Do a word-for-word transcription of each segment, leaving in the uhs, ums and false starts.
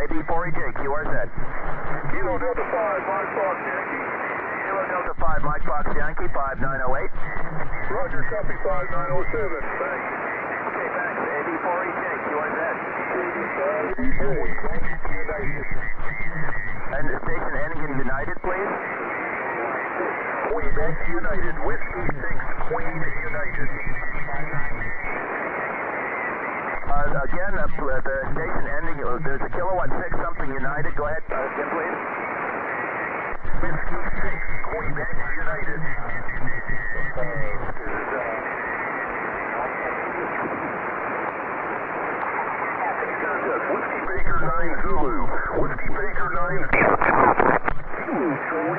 A B four E J, Q R Z. Kilo Delta five, Mike Fox Yankee. Kilo Delta five, Mike Fox Yankee, five nine oh eight. Roger, copy five nine oh seven. Thanks. Okay, thanks. A B four E J, Q R Z. And the station ending in United, please. Quebec United, Whiskey six, Queen United. Uh, again, uh, the station ending, uh, there's a kilowatt six something United. Go ahead, uh, Tim, please. Whiskey six, Quebec United. Whiskey Baker nine Zulu. Whiskey Baker nine Zulu.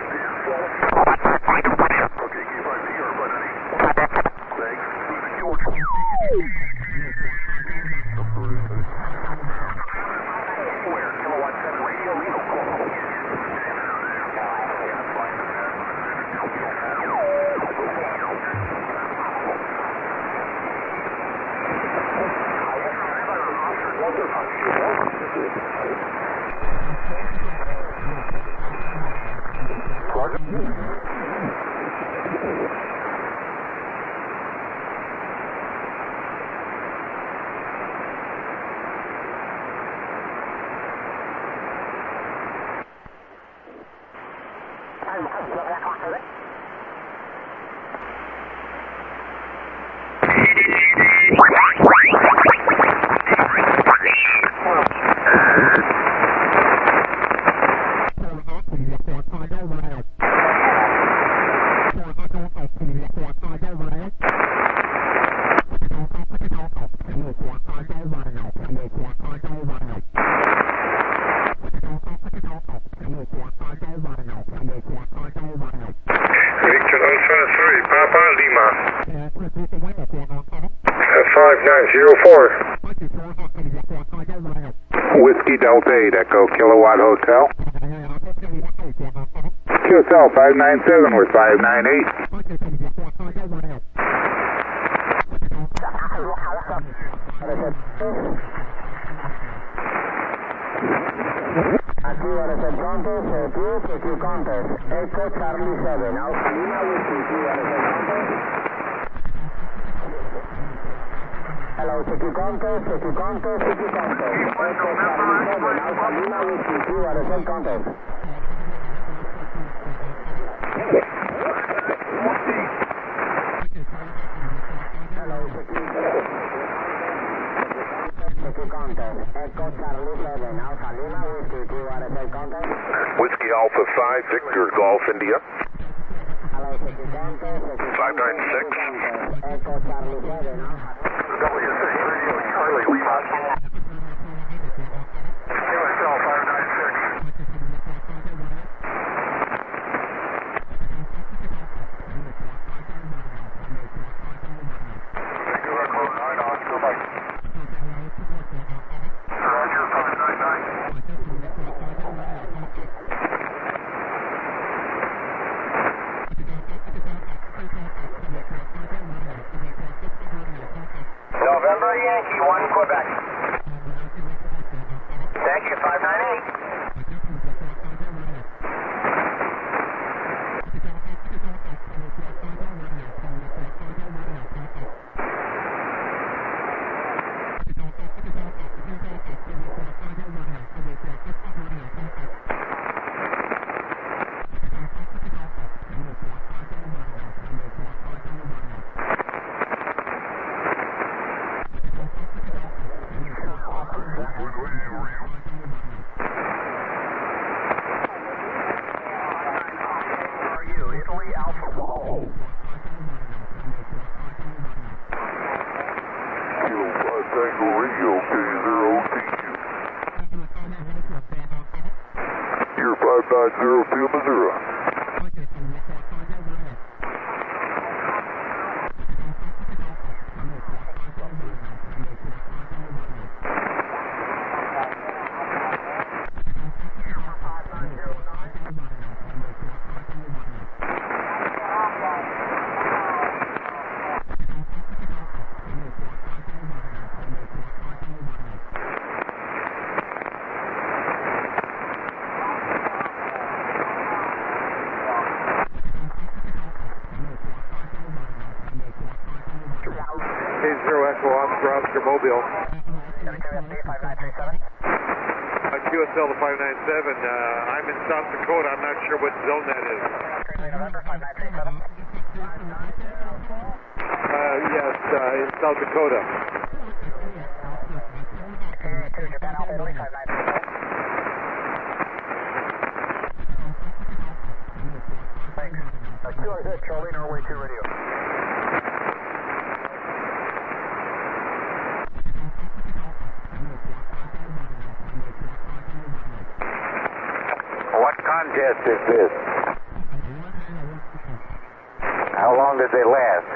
Okay, keep on P R, buddy. Thanks. Where? Kilowatt seven radio, Lino. five nine zero four. Whiskey Delta eight, Echo Kilowatt Hotel. Q S L five nine seven, we're five nine eight. Aquí ahora el contest, el Q, Q contest, Echo Charlie seven, Alpha Lima Whiskey, Q ahora el contest. Hello, C Q contest, C Q contest, C Q contest, Echo Charlie seven, Alpha Lima Whiskey, Q ahora el contest. Hello, C Q contest, Echo Charlie seven, Alpha Lima Whiskey, Q ahora el contest. Whiskey Alpha five, Victor Golf India. Hello, C Q contest, five nine six. Echo Charlie seven, Alpha. W six Radio, Charlie Lima. Q S L five nine six. Q R code nine on, goodbye. Roger, five nine nine. November Yankee, one Quebec. Thank you, five nine eight. five zero two Missouri. zero Echo Oscar, Oscar Mobile. Uh, Q S L to five nine seven. Uh, I'm in South Dakota. I'm not sure what zone that is. Uh, yes, uh, in South Dakota. Thanks. Uh, Q R Z, Charlie, Norway two radio. What contest is this? How long did they last?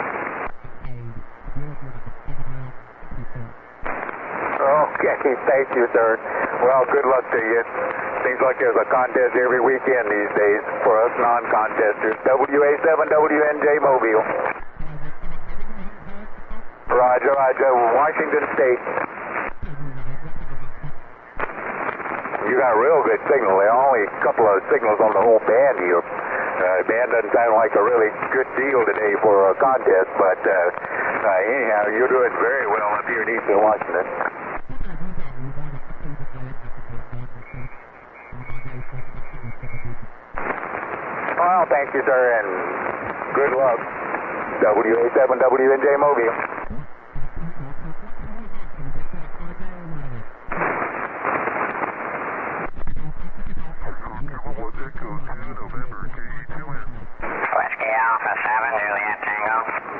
Okay, thank you, sir. Well, good luck to you. Seems like there's a contest every weekend these days for us non-contesters. W A seven W N J Mobile. Roger, Roger. Washington State. You got a real good signal. There are only a couple of signals on the whole band here. Uh, band doesn't sound like a really good deal today for a contest, but uh, uh, anyhow, you're doing very well up here in Eastern Washington. Well, thank you, sir, and good luck. W A seven W N J Mobile. Whiskey Alpha seven, Juliet Tango.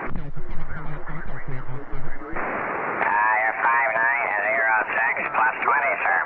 Uh, you're five nine zero six plus twenty, sir.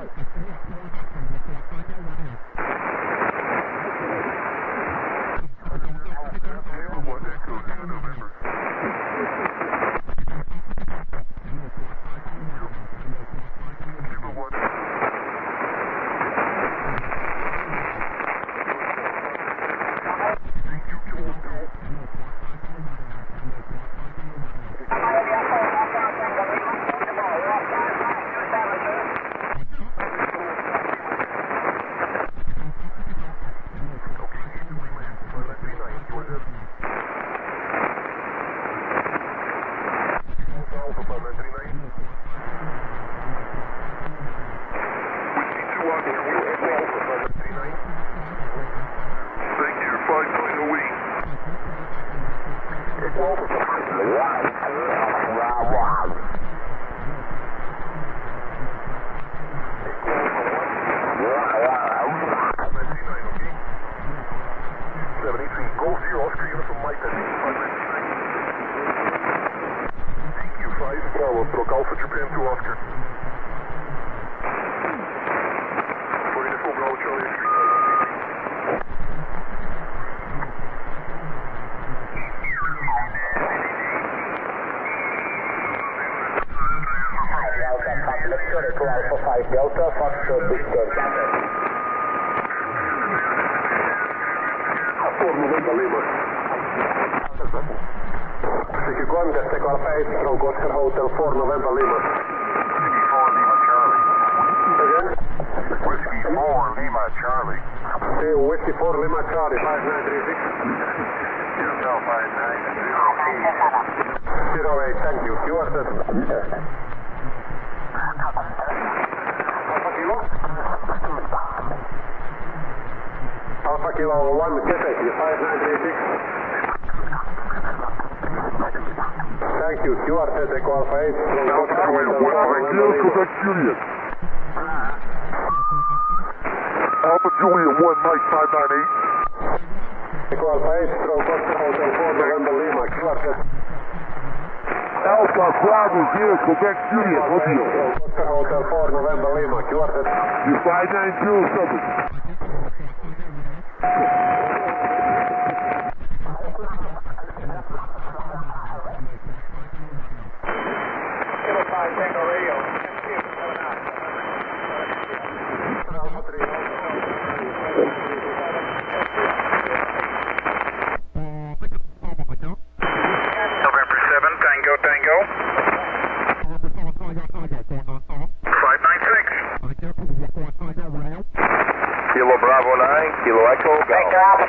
Kilo Bravo nine, Kilo Echo, go.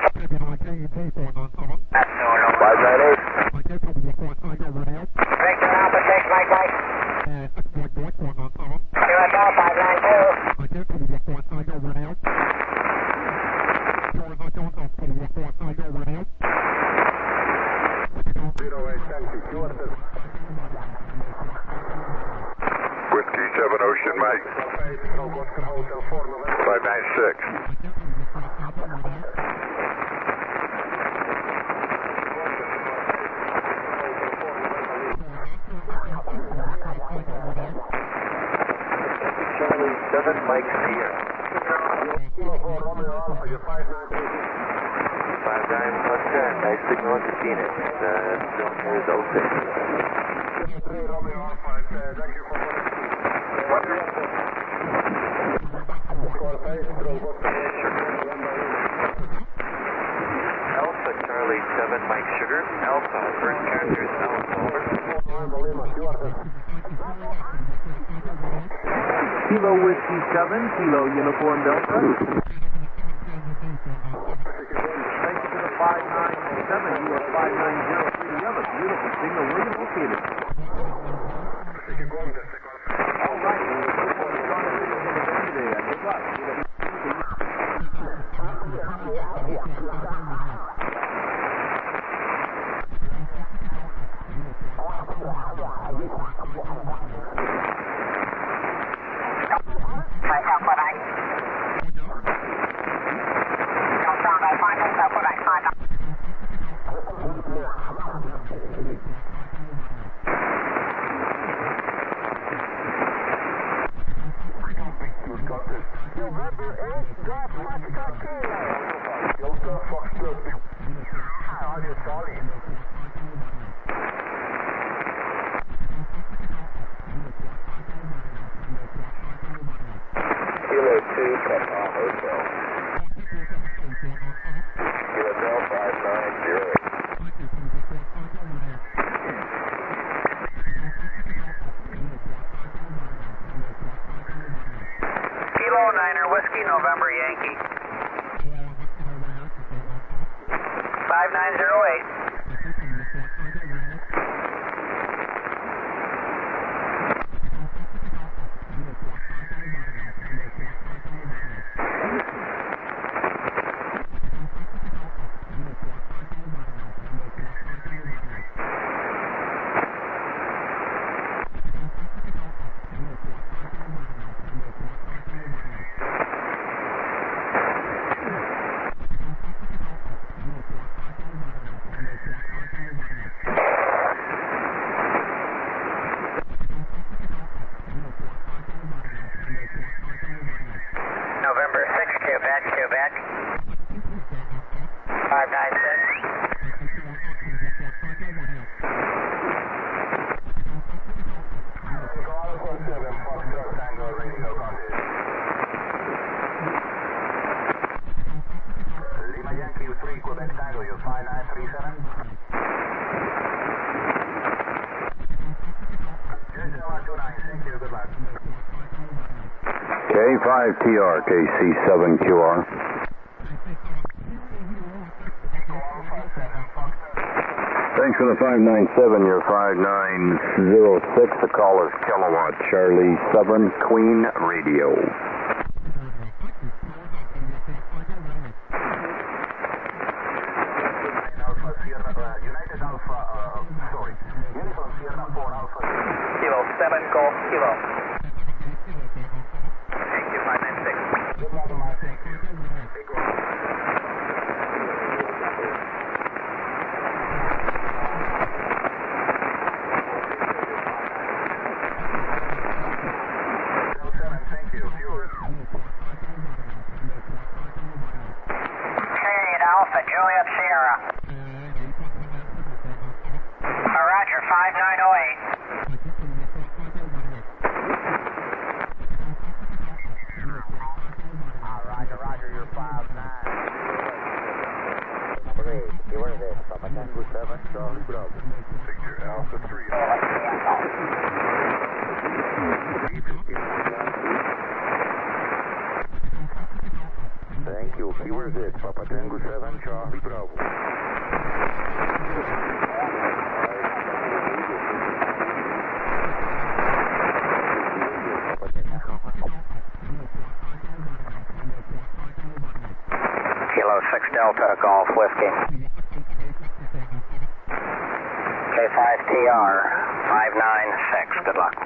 five nine eight. five nine two. Whiskey seven Ocean Mike. five nine six. Charlie seven Mike Sierra. five nine plus ten. Nice signal to Phoenix. Uh, zone here is open. Alpha Charlie seven Mike Sugar. Alpha first character is Alpha. Kilo Whiskey seven, Kilo Uniform Delta. Thank you to the five nine seven, you are five nine zero three. You have a beautiful signal. Where are you located? All right. Today. Good luck. Kilo two, Papa Hotel. Kilo Delta five nine zero eight. Kilo Niner Whiskey November Yankee. five nine zero eight. November six, Quebec, Quebec. five nine six. Lima Yankee three, Quebec Tango, you five nine three seven. two nine six, good luck. K five T R, K C seven Q R. Thanks for the five nine seven, you're five nine zero six. The call is Kilowatt Charlie seven Queen Radio. United Alpha, uh, sorry. Uniform Sierra four Alpha. Kilo seven Golf Kilo. Thank you, five nine six. Good luck, my thank you. Big one. Thank you. Hey, Alpha Juliet Sierra. Roger, five nine oh eight. Roger, Roger, you're five nine. Delta, Golf Whiskey. K five T R, five nine six, good luck.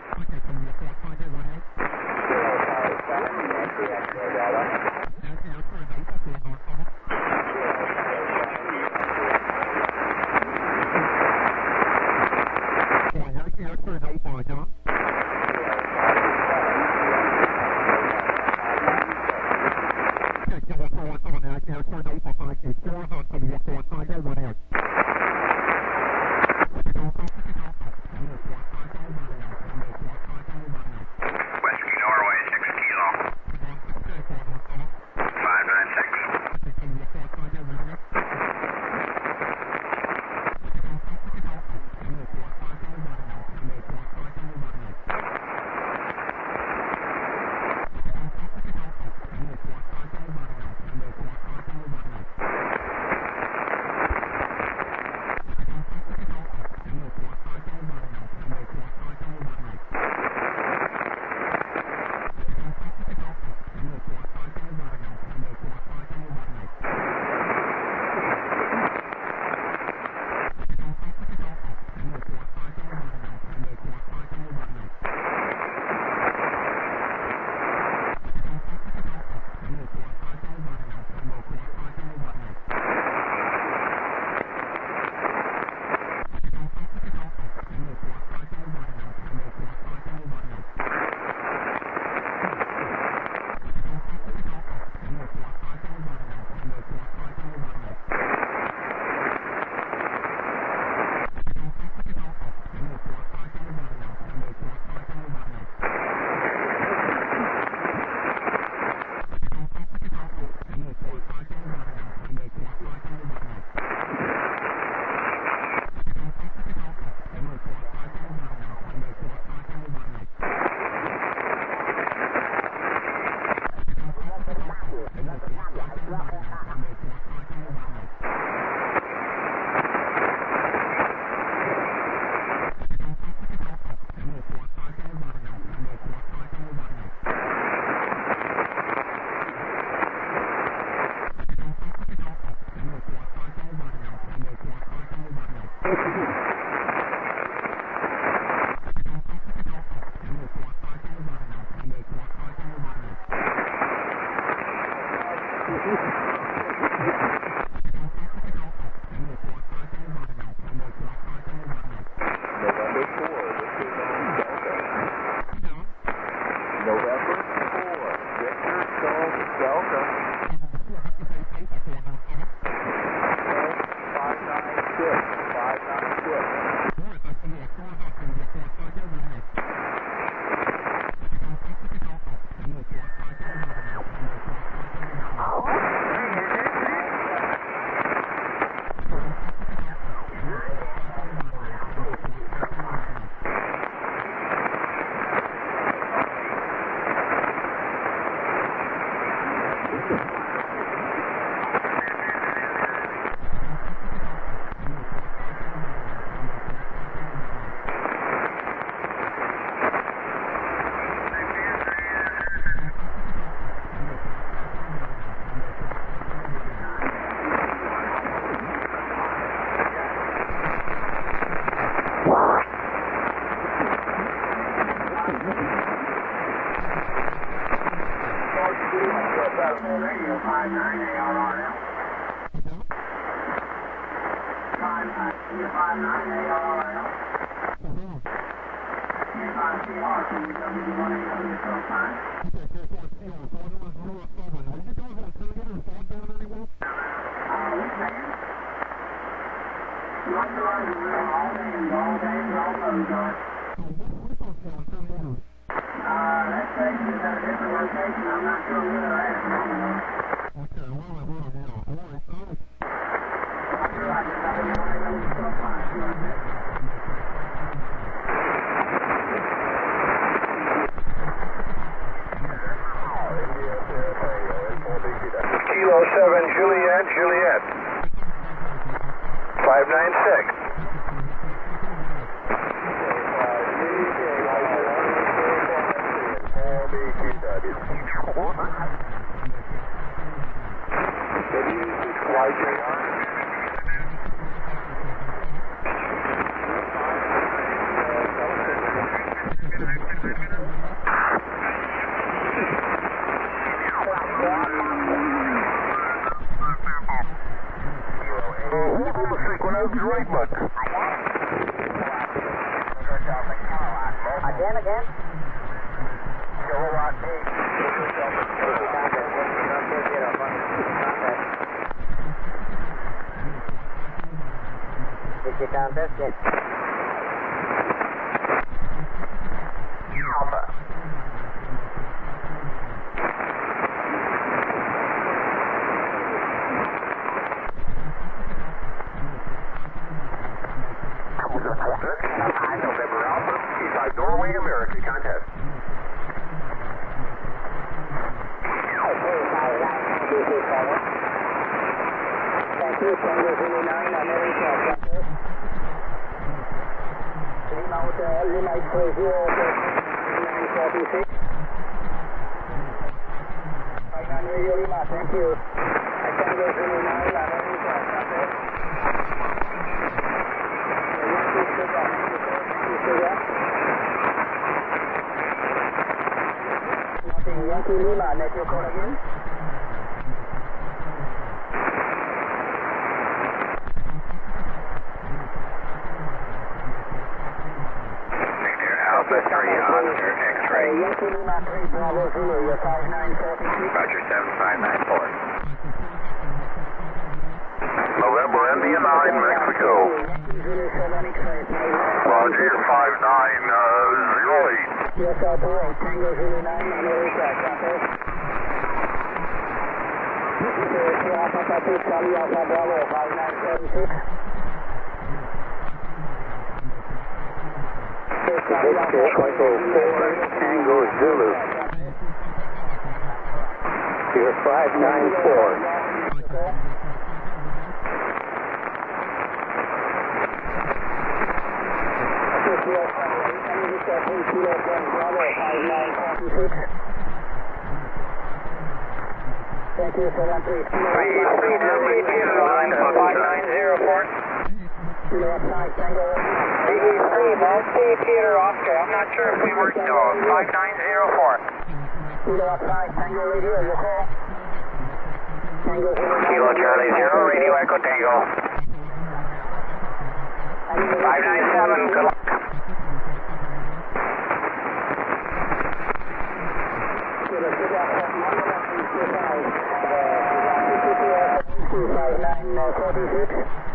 Again, again. Kilowatt eight. Did you contest? Yes. Alpha. November Alpha, Eastside Norway, America, contest. Thank you, Tango Zulu nine, America, contest. Lima Hotel, Lima X-ray zero, nine forty-six. Right on Radio Lima, thank you. Tango Zulu nine, America, contest. Nothing, Yankee Lima, let you call again. Alpha three on your X-ray. Yankee Lima three, Bravo Zulu, you're five nine forty-three. Roger, seven five nine four. November India nine, Mexico. Yankee Zulu seven, X-ray, Roger, five nine zero eight. yes, I'll do it. Tango Zulu nine, America, contest. Alpha Papa, Charlie Alpha Bravo, five nine forty-six. Tango Zulu. You're five nine four. Thank you, seven three. Three, three, three, nine, five nine zero four. Kilo upside, Tango. three, Multi Peter Oscar. I'm not sure if we were still. five nine zero four. Kilo upside, Tango radio, your call. Tango zero. Kilo Charlie zero, radio Echo Tango. five nine seven, good luck. five nine forty-six.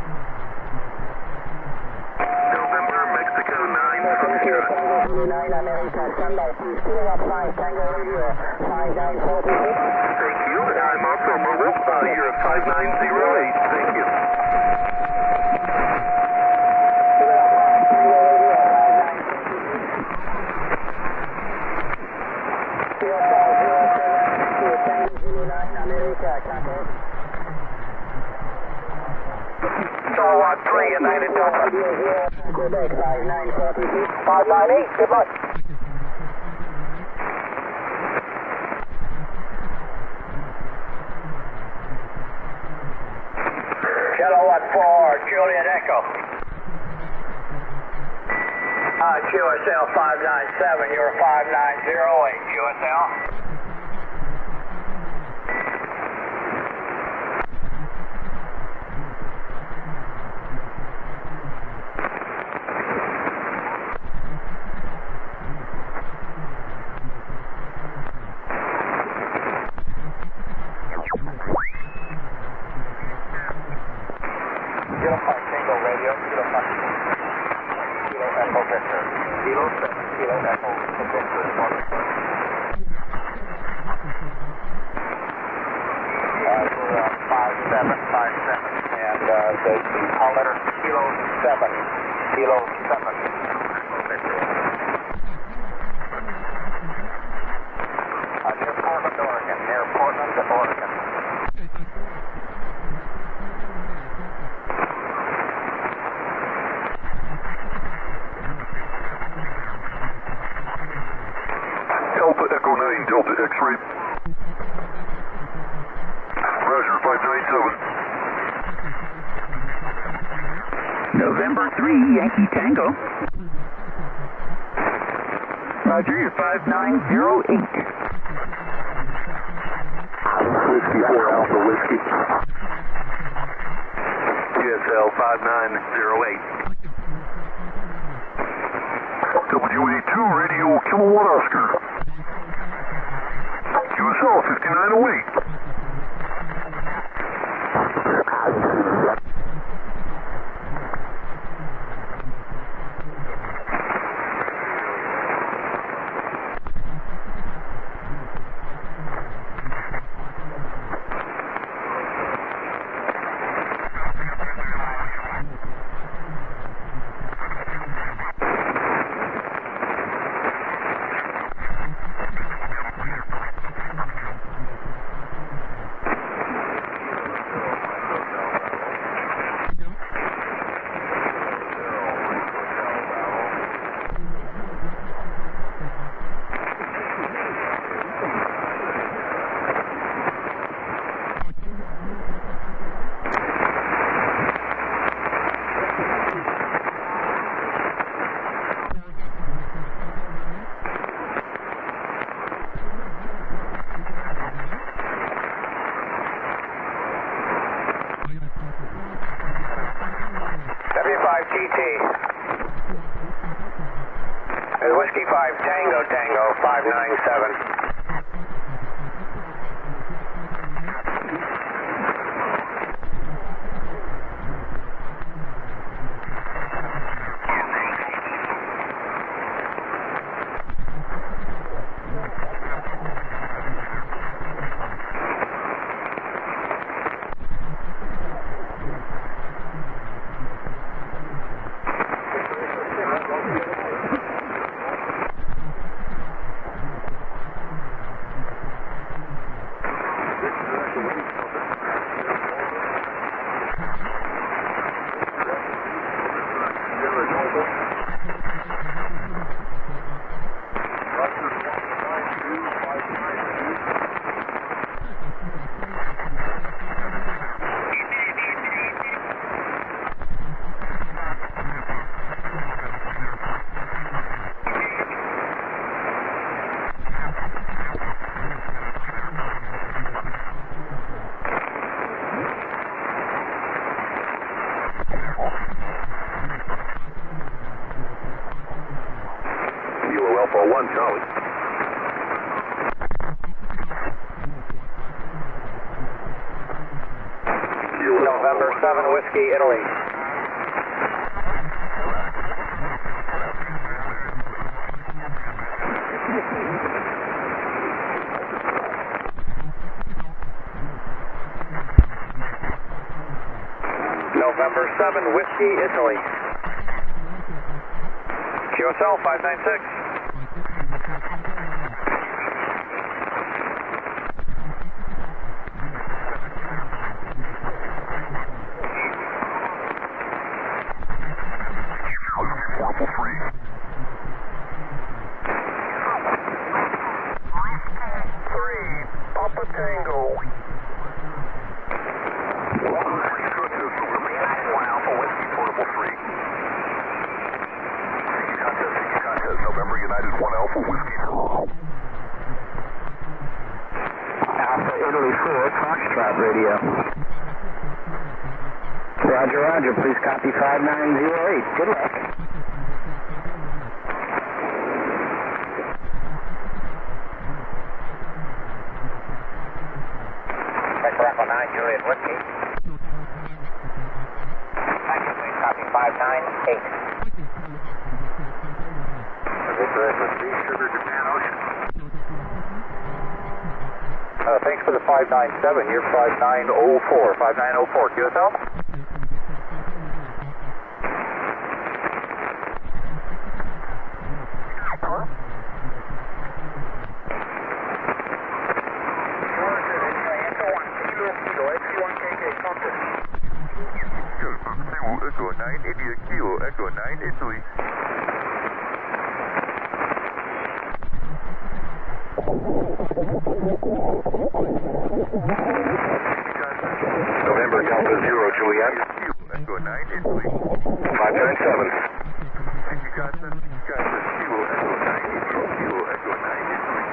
November, Mexico nine, Thank you, Tango Zulu nine, America, standby, please. Kilo upside, Tango radio, five nine forty-six. Thank you, and I'm up from Mobile. Uh, you're at five nine zero eight. Thank you. Kilo upside, Tango radio, five nine forty-six. Kilo upside, zero seven, thank you, Tango Zulu nine, America, contest. Kilowatt three, United Delta. Quebec, five nine forty-six. five nine eight, good luck. Kilowatt four, Juliet Echo. Uh, Q S L five nine seven, you're five nine zero eight, Q S L. Kilo five, Tango radio, Kilo five. Kilo Echo Victor. Kilo seven, Kilo Echo Victor. Uh, we're uh, five seven five seven, and uh, the call letter Kilo seven, Kilo seven. Uh, near Portland, Oregon, near Portland, Oregon. Alpha Echo nine, Delta X-ray. Roger, five nine seven. November three, Yankee Tango. Roger, you're five nine zero eight. Whiskey four, Alpha Whiskey. Q S L five nine zero eight. W A T two, radio Kilowatt Oscar. Q S L fifty-nine oh eight. G T. Whiskey five Tango Tango five nine seven. For one Charlie. November seven Whiskey Italy. November seven Whiskey Italy. Q S L five nine six. November United one Alpha Whiskey. Alpha Italy four, Foxtrot radio. Roger, roger. Please copy five nine zero eight. Good luck. Echo Echo nine, Juliet Whiskey. Thank you, please copy five nine eight. Sugar Japan Ocean. Uh, thanks for the five nine seven. You're five nine oh four. five nine oh four. Q S L? Echo nine, India Kilo, Echo nine, Italy. November Delta Zero Juliet. Echo nine, Italy. five nine seven. Kilo, Echo nine, India Kilo, Echo nine, Italy.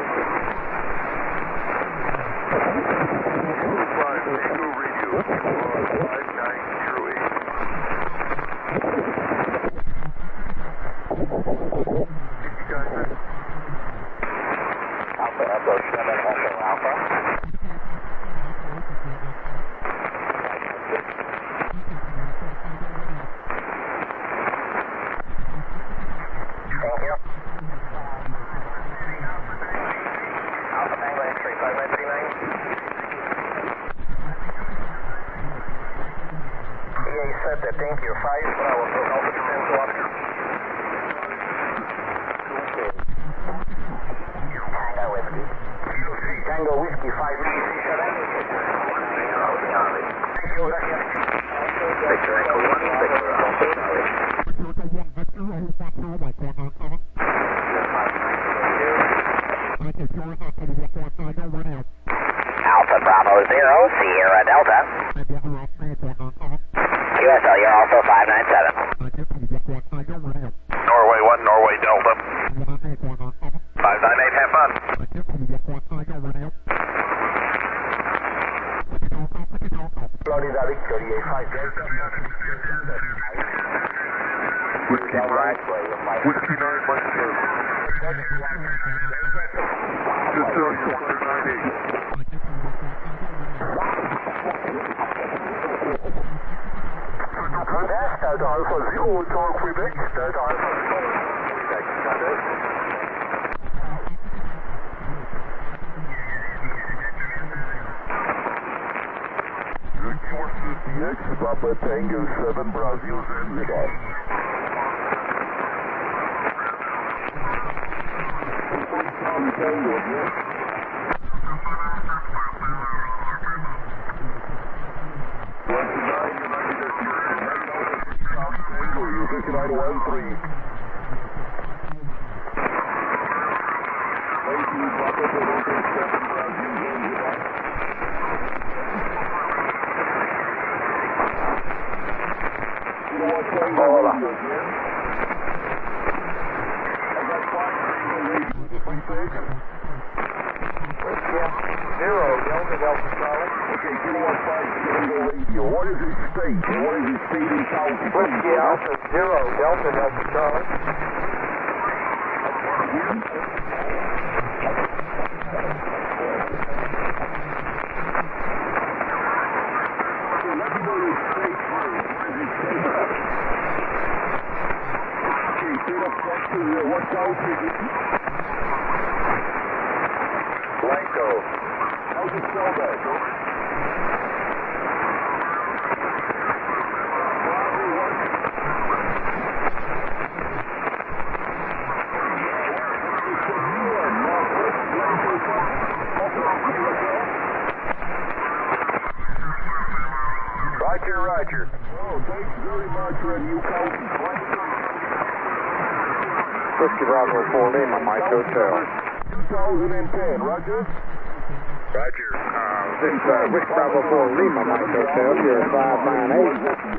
Five, Echo Radio. that. Thank you. five Bravo, Alpha descends to officer. Tango Whiskey. Kilo three, Tango Whiskey, five nine three seven. Thank you, gracias. Victor Echo one, Victor Alpha Charlie. Alpha Bravo zero, Sierra Delta. U S L, you're also five nine seven. Norway one, Norway Delta. five nine eight, have fun. Florida Victory, five Delta. Whiskey nine, Whiskey nine, one two. Just uh, five nine eight. Contact, Delta Alpha zero, Talk Quebec, Delta Alpha zero, Quebec, contact. X, Papa Tango seven, Brazil, Zanzibar. nine one three. Hola. Zero, Delta, Delta, Charlie. Okay, Kilo five, Tango Radio. What is his state? What is his state in South? Whiskey Alpha zero, Delta, Delta, Charlie. What South is it? Blanco. How's it spell that? Roger, Roger. Oh, thanks very much, Red New County. Whiskey Bravo four Lima, Mike Hotel. two thousand ten, Roger? Roger. Uh, this uh, Whiskey Bravo four Lima, Mike Hotel, here five nine eight.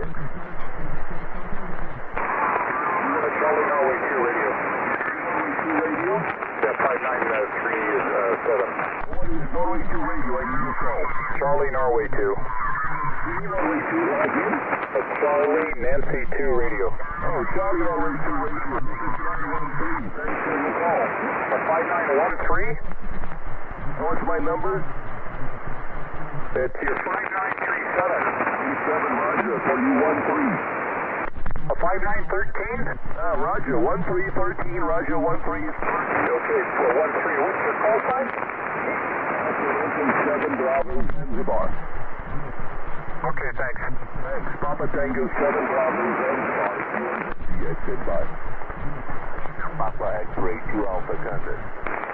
Charlie Norway two radio. Radio? Yeah, five nine three seven. What is Norway two radio? I need your call. Charlie Norway two. Norway two, again? That's Charlie Nancy two radio. Oh, Charlie Norway two radio. This is Charlie one three. Thanks for your call. five nine one three? What's my number? It's your five nine three seven. three seven, Roger, for you one three. A five nine thirteen? Ah, Roger, one three thirteen, Roger, one three. Okay, so one three. What's your call sign? seven, Bravo, Zanzibar. Okay, thanks. Thanks, Papa Tango seven, Bravo, Zanzibar. Yes, goodbye. Papa X-ray two Alpha contact.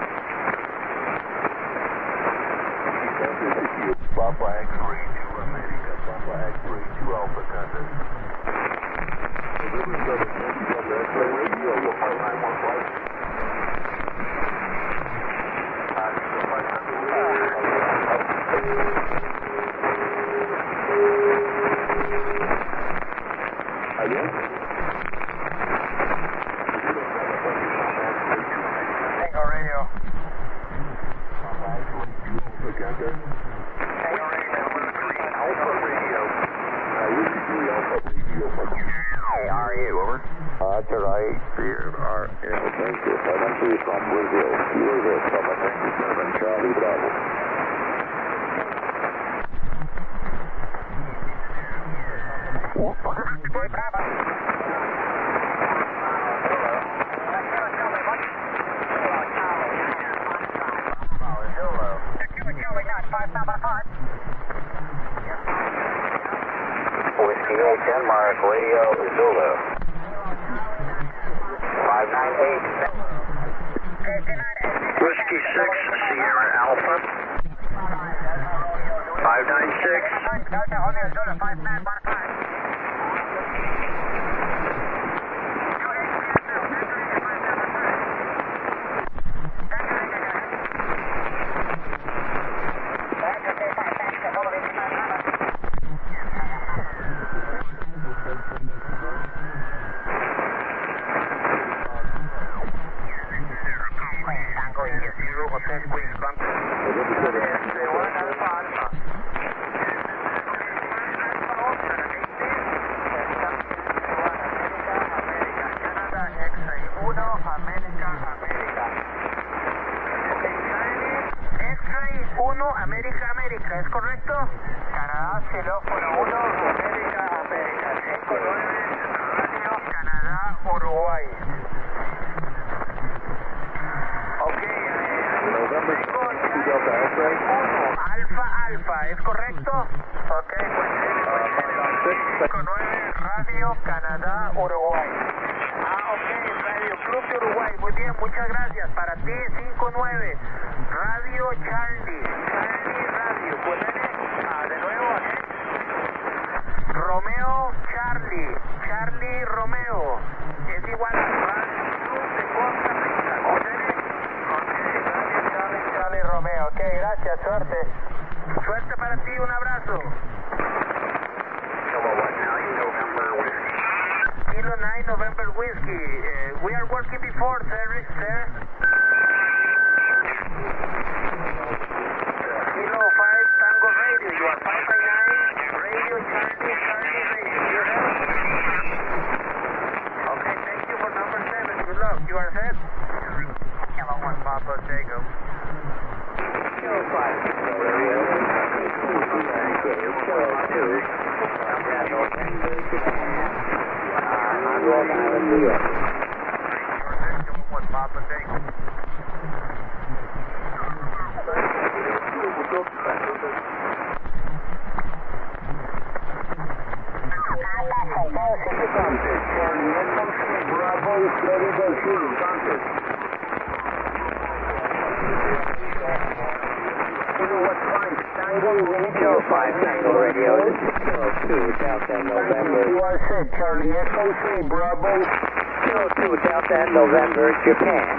Papa X-ray two America, Papa X-ray two Alpha contact. Radio, your five nine one five. Again? Tango radio. Together. Tango radio number three. Alpha radio. I wish you three Alpha radio. Hey, R E, over. Uh, that's all right. Here are, yeah, thank you. seven three from Brazil. Kilo zero, Papa Tango seven, Charlie Bravo. Whiskey T H Denmark, Radio Zulu. five nine eight. Whiskey six, Sierra Alpha. five nine six. América, América, ¿es correcto? Canadá, xilófono uno, América, América, cinco nueve, Radio Canadá, Uruguay. Ok, Alfa, Alfa, ¿es correcto? Ok, pues cinco nueve, Radio Canadá, Uruguay. Ah, ok, Radio Club de Uruguay, muy bien, muchas gracias. Para ti, cinco nueve, Radio Charlie, Charlie Radio, pues ah, de nuevo, ¿eh? Romeo Charlie, Charlie Romeo, es igual a Radio Club de Costa Rica, ¿ok? Ok, Radio Charlie, Charlie Romeo, ok, gracias, suerte. Suerte para ti, un abrazo. Kilo nine November Whiskey, uh, we are working before service, sir. Kilo five Tango Radio, you are five by nine, Radio Charlie, Charlie Radio, you there? Okay, thank you for number seven, good luck, you are set? Kilo one Papa Jacob. Kilo five Radio, Kilo two, on Long Island, New York. Kilo one Papa Jacob. Kilo five Tango Radio, this is Kilo two Delta November. You are set, Charlie, Echo three Bravo. Kilo two Delta November, Japan.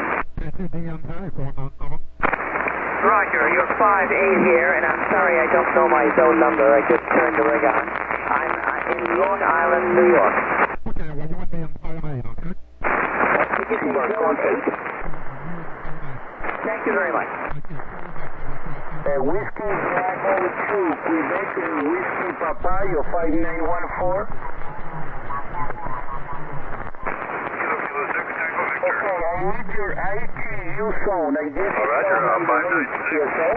Roger, you're five eight here, and I'm sorry I don't know my zone number. I just turned the rig on. I'm uh, in Long Island, New York. Okay, well, you would be in zone eight, okay? Did you see zone eight? Thank you very much. Uh, Whiskey Bravo two, Quebec, and Whiskey Papa, your five nine one four. Okay, I need your I T U zone. I guess it's Roger, uh, five nine six. yourself.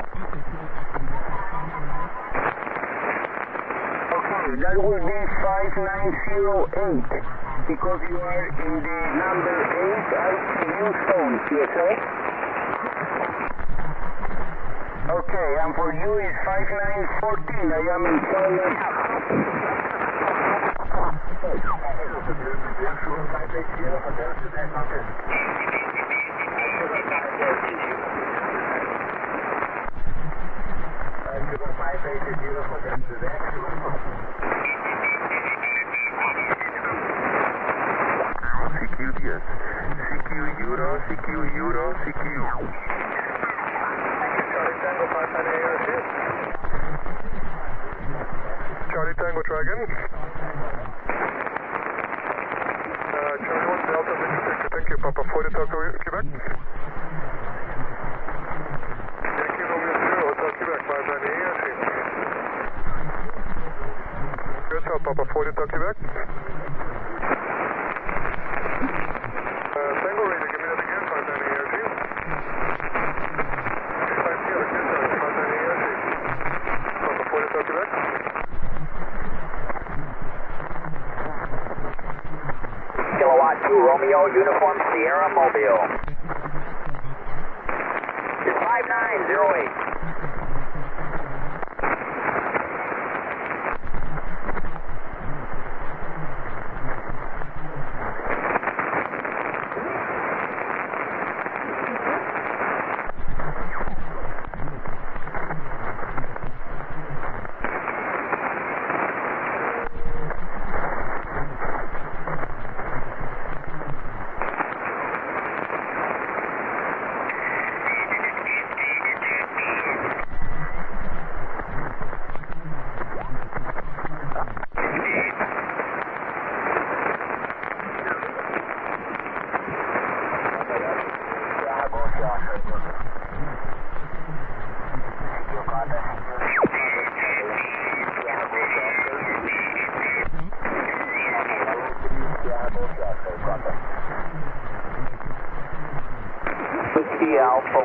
Okay, that will be five nine zero eight, because you are in the number eight I T U zone, yourself. Okay, and for you is five nine one four. I am in Charlotte. C Q diez. C Q Euro, C Q Euro, C Q. Charlie Tango, try again. Uh, Charlie one Delta, Victor, thank you. Papa forty, Delta, Quebec. Yankee Romeo zero, Hotel Quebec, five nine eight. Good, Hotel Papa forty, Hotel Quebec. Uh, Tango Radio, give me that again, five nine eight. Quebec. Kilowatt two Romeo Uniform Sierra Mobile. It's five nine zero eight.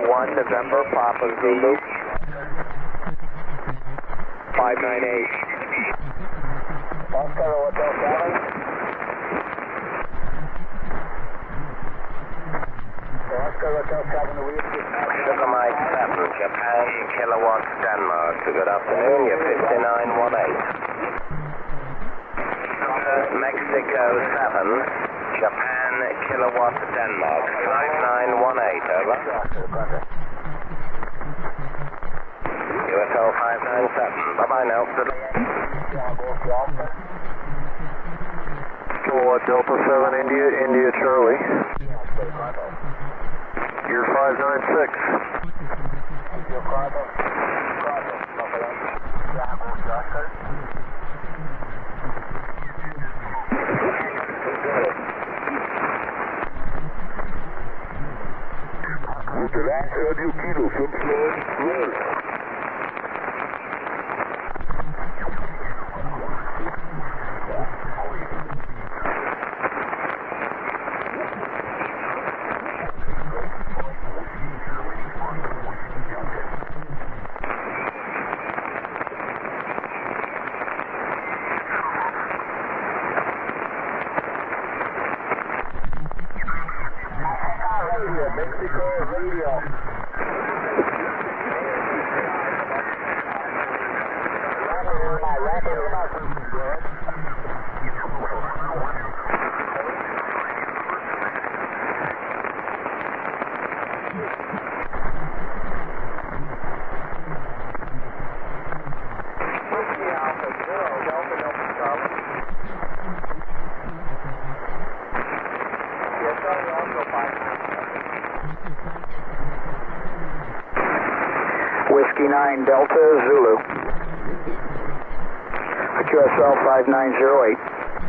one, November, Papa Zulu. five nine eight. Oscar Hotel seven. Oscar Hotel seven, we Sugar Mike seven, Japan, kilowatts, Denmark. Good afternoon, you're fifty-nine one eight. Mexico seven, Japan, kilowatts, Denmark. five nine one eight, over. U S L five nine seven, bye-bye now. Four Delta seven, India, India Charlie. You're five nine six. Radio Kilo, fünf null. Mexico radio. Whiskey nine Delta Zulu. Q S L five nine zero eight.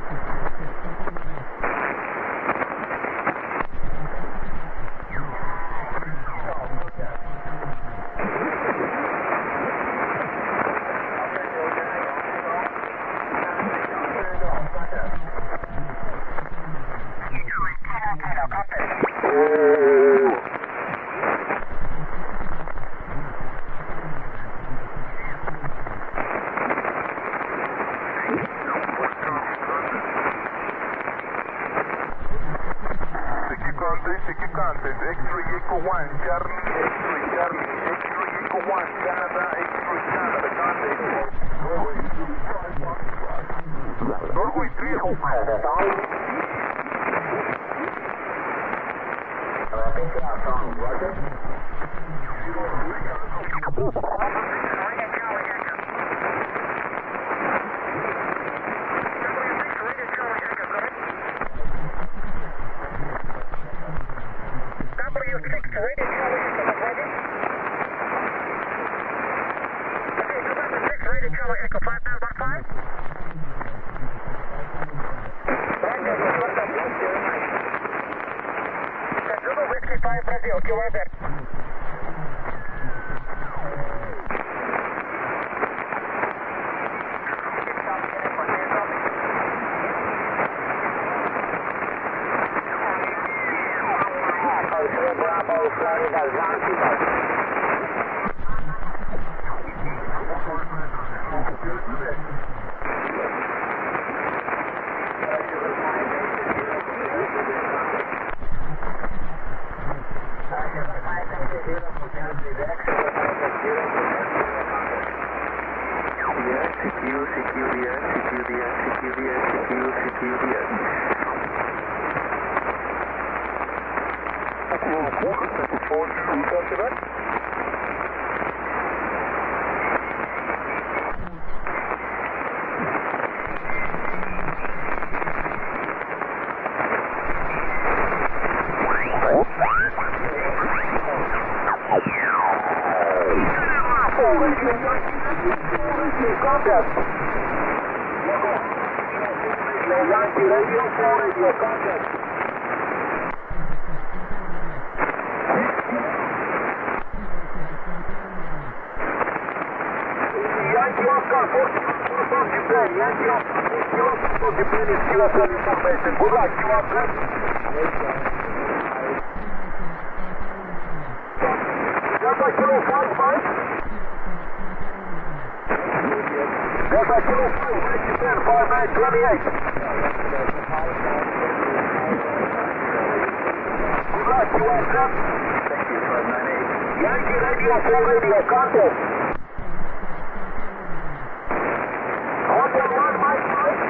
X-ray Echo one, Charlie, X-ray Charlie, X-ray Echo one, Canada, X-ray Canada, contact. Norway three. Echo five nine one five. Zulu Whiskey five Brazil, Q R Z. Bravo, Florida, Zanzibar. Good luck, you are good. Delta Kilo five five. Delta Kilo five, right you said, five nine twenty-eight. Good luck, you are set. Thank you, five nine eight. Yankee Radio, full radio, contact. Hotel one, Mike Mike.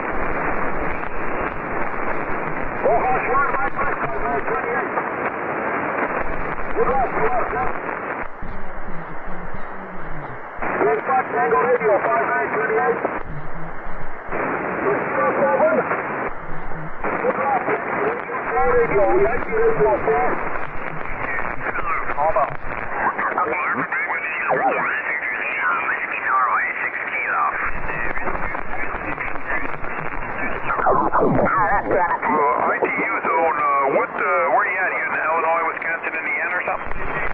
Hotel one, Mike Mike, five nine twenty-eight. Good luck, you are set. Green Fox Tango Radio, five nine twenty-eight. Over. Good luck, full radio, Yankee Radio, four. Hold on. Okay. Whiskey Norway, six kilo. Uh, I T U zone, uh, what, uh, where are you at? Are you in Illinois, Wisconsin, Indiana or something?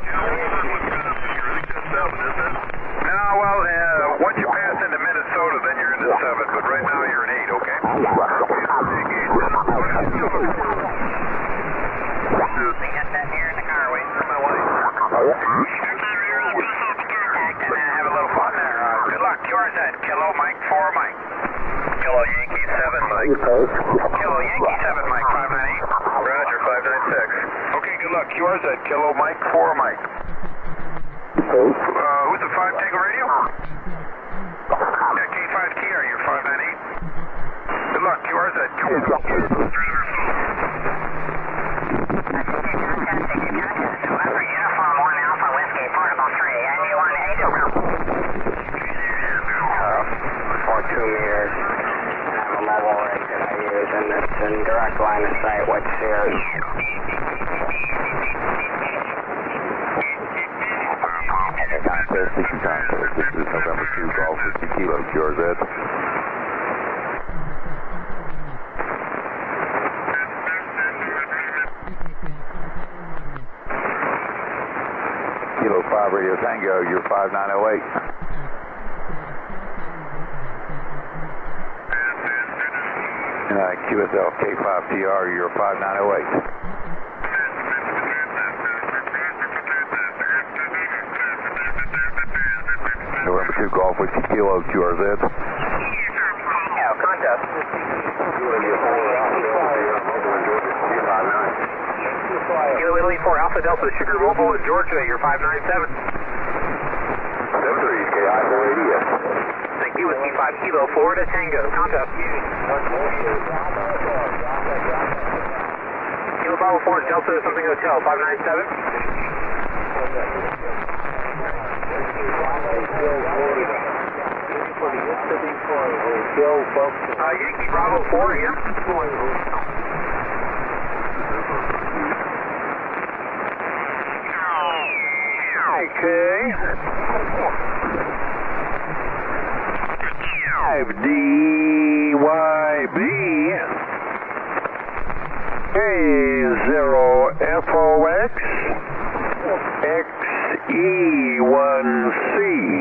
No, well, uh, once you pass into Minnesota, then you're into seven, but right now you're in eight, okay? They got that here in the car waiting for my wife. And uh, have a little fun there. Uh, good luck. Yours at Kilo Mike four Mike. Kilo Yankee seven, Mike. Kilo Yankee seven Mike five nine eight. Roger, five nine six. Okay, good luck. Yours at Kilo Mike four Mike. Uh, who's the five Tango Radio? Yeah, K five Kier, you're five nine eight. Good luck. Yours at Kilo. November Uniform one Alpha Whiskey Portable three. And you want eight of them? For two years, I have a mobile rig that I use, and it's in direct line of sight, which is Station contact. This is November two, Golf fifty Kilo, Q R Z. Kilo five Radio Tango, you're five nine oh eight. Uh, Q S L K five T R, you're five nine oh eight. November two, Golf Whiskey Kilo, Q R Z. Yeah, contest. Kilo Italy four Alpha Delta Sugar Mobile in Georgia, you're five nine seven. seven three K I four eighty, yes. Thank you, Whiskey five Kilo Florida Tango, contest. Kilo Bravo four Delta something hotel, five nine seven. Uh, Yankee Bravo four, yeah. Okay. five D Y B A zero F O X X E one C.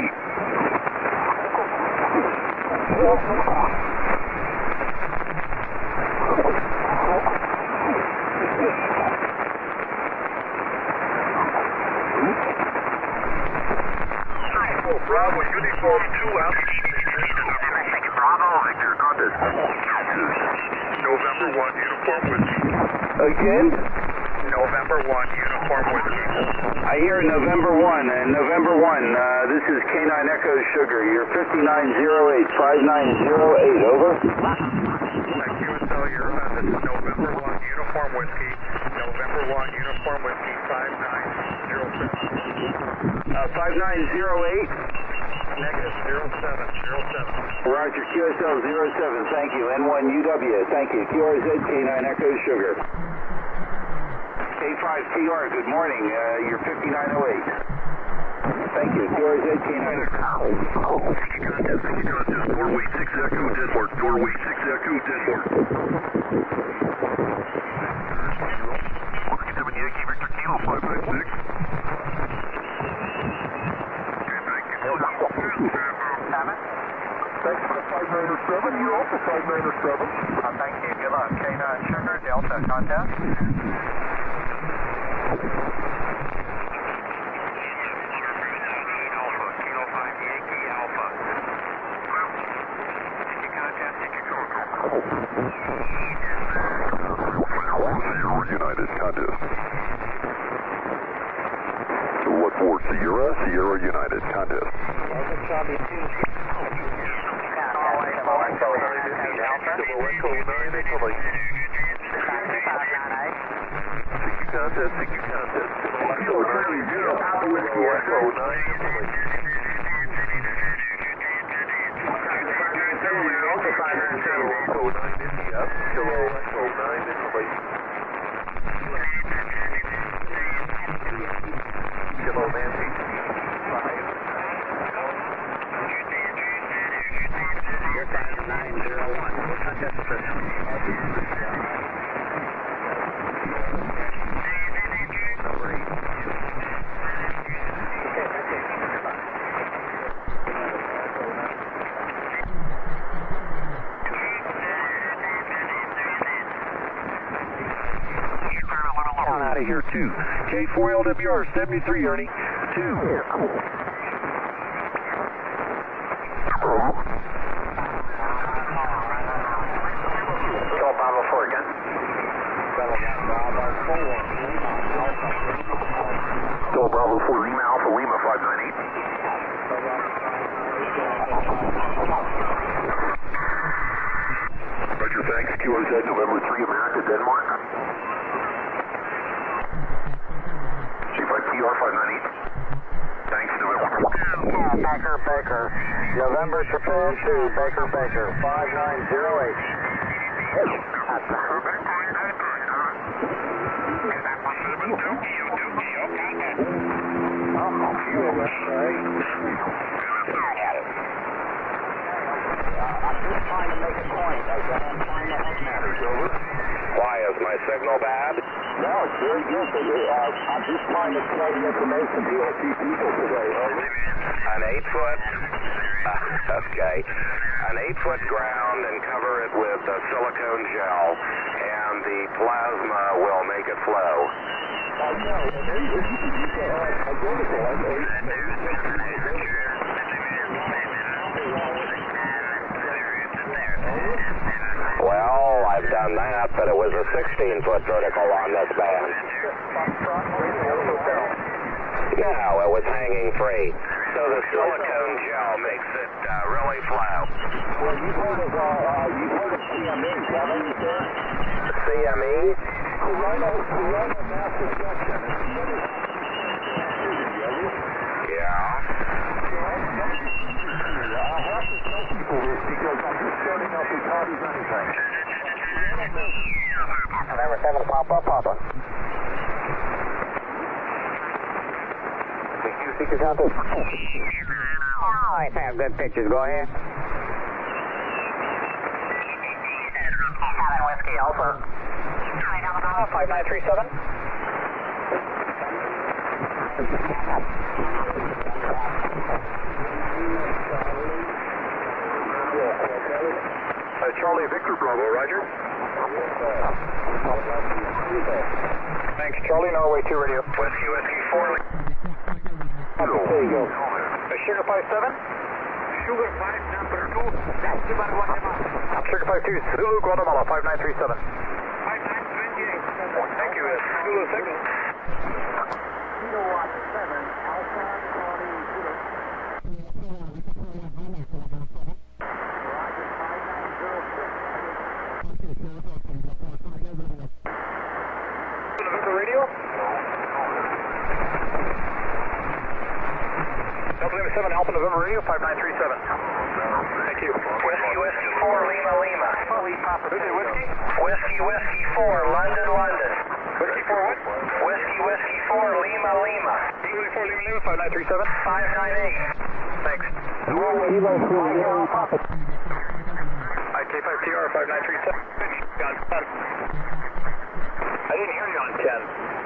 Bravo, uniform two out. Bravo. Victor, contest. November one, uniform whiskey. Again? November one, uniform whiskey. I hear November one, and November one, uh, this is K nine Echo Sugar. You're fifty-nine oh eight, five nine oh eight, over. Q S L, you're on. This is November one, uniform whiskey. November one, uniform whiskey, five nine oh seven. Uh, five nine oh eight. Negative, zero seven, zero seven. Roger, Q S L zero seven, thank you. N one U W, thank you. Q R Z, K nine Echo Sugar. K five T R, good morning. Uh, you're fifty-nine oh eight. Thank you. Q R Z, K nine Echo. Contest, contest, Norway six Echo, Denmark. Norway six Echo, Denmark. seven Yankee, Victor Kilo, five nine six. Seven. Thanks for the five nine seven. You're also five nine seven. Uh, thank you. Good luck. K nine Sugar Delta contest. United contest. What for? Sierra, Sierra United contest. Contest, Echo contest. Echo nine zero, Echo nine. Echo nine Indy up, Kilo Echo nine information. Kilo Nancy five. You're five nine zero one. What contest is this? Number eight. Out of here, two. K four L W R, seventy-three, Ernie. Two. Call Bravo four again. Call Bravo four, Lima Alpha, Lima five nine eight. Roger, thanks. Q R Z, November three, America, Denmark. P R five nine eight. Thanks, November. Baker, Baker. November, Japan two, Baker, Baker, five nine zero eight. Why, is my signal bad? No, it's very good. Uh, I'm just trying to play the information to a few people today. An eight foot, uh, okay, an eight foot ground and cover it with uh, silicone gel, and the plasma will make it flow. Well, I've done that, but it was a sixteen foot vertical on this band. No, it was hanging free. So the silicone gel makes it uh, really flow. Well, you've heard of, uh, uh, you've heard of C M E, haven't you, sir? C M E? Corona, Corona mass ejection. Yeah. I have to tell people this because I'm just starting out with Tommy's anything. November seven, Papa, Papa. Seekers out there. Oh, I have good pictures. Go ahead. Seven Whiskey Alpha. five nine three seven. Uh, Charlie Victor Bravo, Roger. Thanks, Charlie. Norway two radio. Whiskey, Whiskey four. There you go. Sugar five seven. Sugar five, number two. Zanzibar, Guatemala. Sugar five two, Zulu, Guatemala, five nine three seven. five nine twenty-eight. Thank you, Zulu six. Kilowatt seven, Alpha, Charlie, Zulu. Roger, five nine zero six. November radio. November seven, Alpha, November radio, five nine three seven. Thank you. Whiskey, Whiskey four, Lima, Lima. Who's it, Whiskey? Whiskey, Whiskey four, London, London. Whiskey four, what? Whiskey, Whiskey four, Lima, Lima. Whiskey four, Lima, Lima, five nine three seven. five nine eight. Thanks. I K five T R, five nine three seven. On ten. I didn't hear you on ten.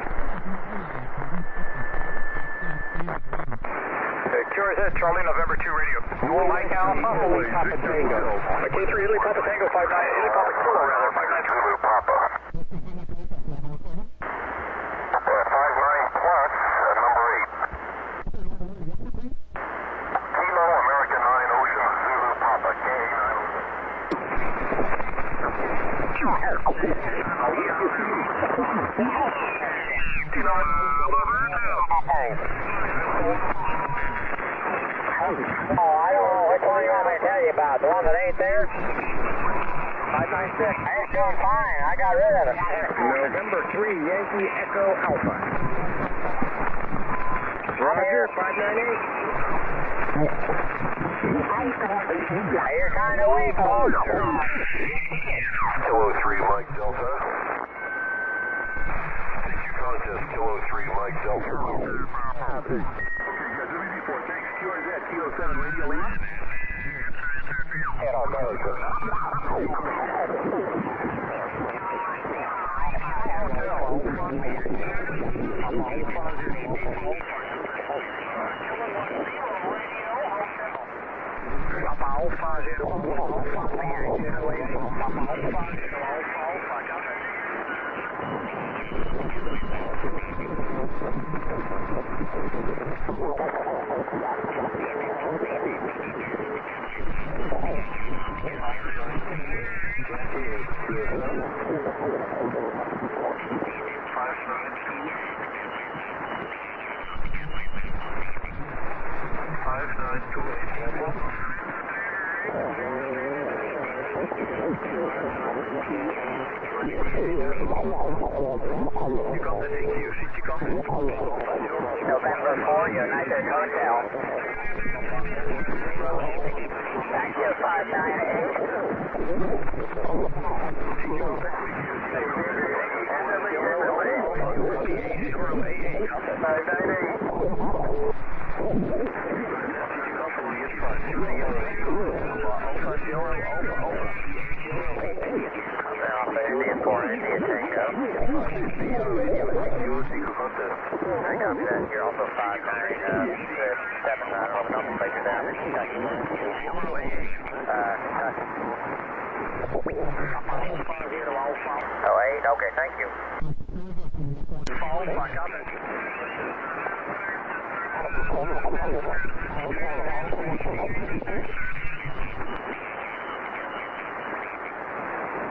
Q R Z, Charlie, November two radio. Mike Alpha, Italy Papa Tango. K three, Italy Papa Tango, five nine, Italy Papa Kilo, rather, five nine three. Zulu Papa. five nine plus, uh, number eight. Kilo, American nine, Ocean, Zulu Papa, K nine. I don't know which one you want me to tell you about. The one that ain't there? five nine six. It's doing fine. I got rid of it. November three, Yankee Echo Alpha. Roger, five nine eight. You're kind of weak, folks. two oh three, Mike Delta. T Q contest, two oh three, Mike Delta. Okay, guys, W B four, thanks. Q R Z, T oh seven, radio lead. And America. November four, United Hotel. Thank you, five nine eight. Indian four, Indian Tango. I copy that. You're also five nine seven nine. I'll nothing place you down in Kentucky. Uh, Kentucky. Oh, eight. Okay, thank you.